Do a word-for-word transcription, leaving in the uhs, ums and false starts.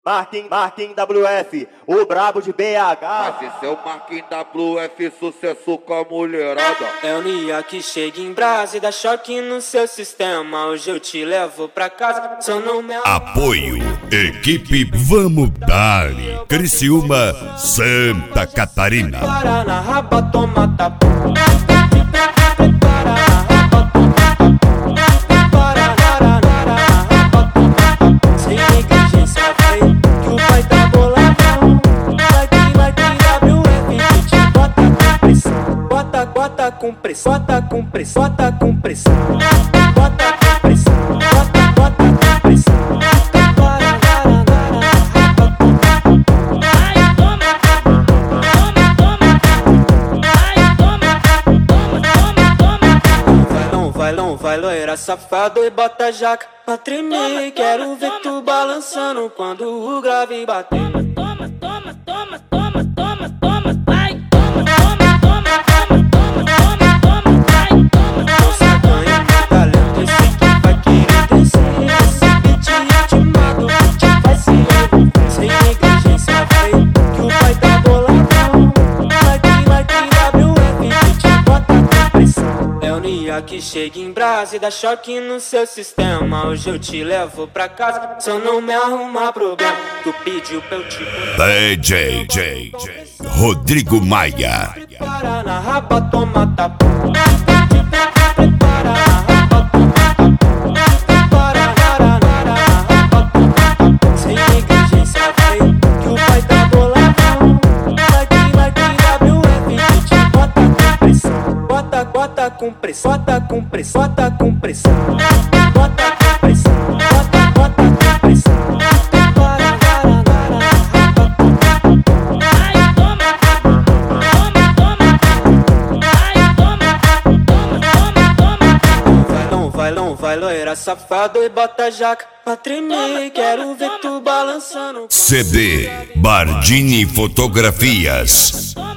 Marquinhos, Marquinhos W F, o brabo de B H. Mas esse é o Marquinhos W F, sucesso com a mulherada. É o Nia que chega em brasa e dá choque no seu sistema. Hoje eu te levo pra casa, só não me... Apoio, equipe Vamos Dali, Criciúma, Santa Catarina. Para na raba, toma tapa. Bota com pressão, bota com pressão, bota com pressão, bota com pressão, bota, bota com pressão. Ai, toma, toma, toma, ai, toma, toma, toma, toma. Vai, não, vai, não, vai, loira safado e bota a jaca pra tremer. Quero ver tu balançando quando o grave bater. Toma, toma, toma, toma, toma, toma, vai, toma, toma, toma, toma. Que chega em brasa e dá choque no seu sistema. Hoje eu te levo pra casa, só não me arrumar problema. Tu pediu pra eu te... D J J Rodrigo Maia. Para na raba, toma tapa. Sem negligência, vai, que o pai tá boladão. Vai que, vai que W F te bota com pressão. Bota, bota com pressão, bota com pressão, bota com pressão, bota com pressão, bota, bota com pressão. Para, para, para, ai, toma, toma, toma, ai, toma, toma, toma, toma. Vai, não, vai, não, vai, loira safado e bota a jaca pra tremer. Quero ver tu balançando. C D Bardini Fotografias.